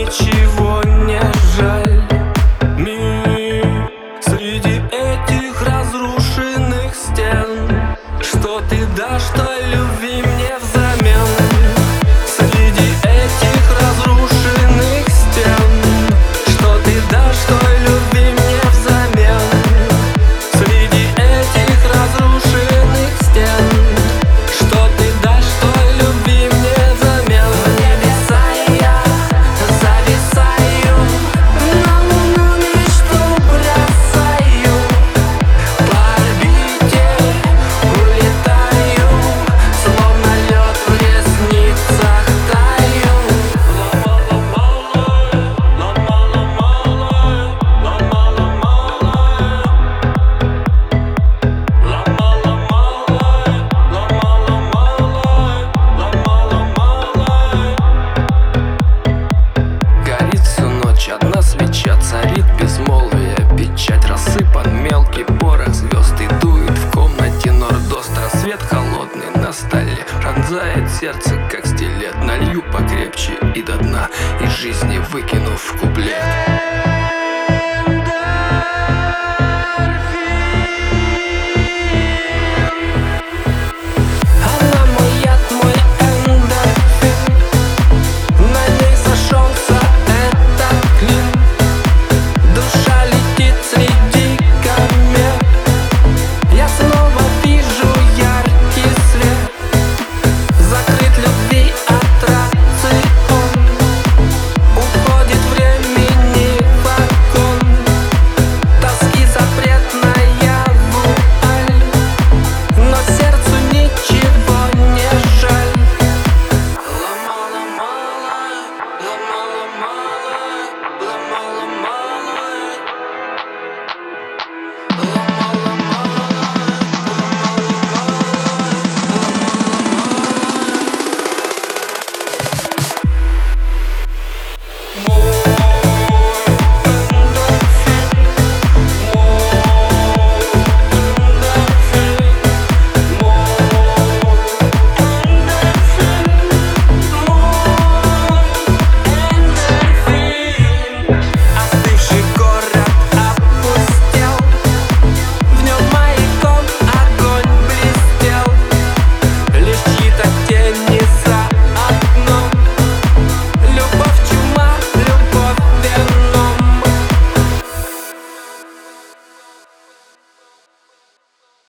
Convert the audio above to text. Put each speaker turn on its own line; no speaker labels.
ничего не жаль. Мир среди этих разрушенных стен. Что ты дашь той любви мне взамен? Среди этих разрушенных стен. Что ты дашь той любви мне взамен? Среди этих разрушенных стен. Что ты дашь той любви мне взамен? В небеса я зависаю, на луну мечту бросаю, по орбите улетаю, словно лед в ресницах таю. Горит всю ночь одна свеча, царит безмолвие, печать, рассыпан мелкий порох звезд, и дует в комнате нордост. Рассвет холодный на столе пронзает сердце, как стилет. Налью покрепче и до дна, из жизни выкинув в куплет.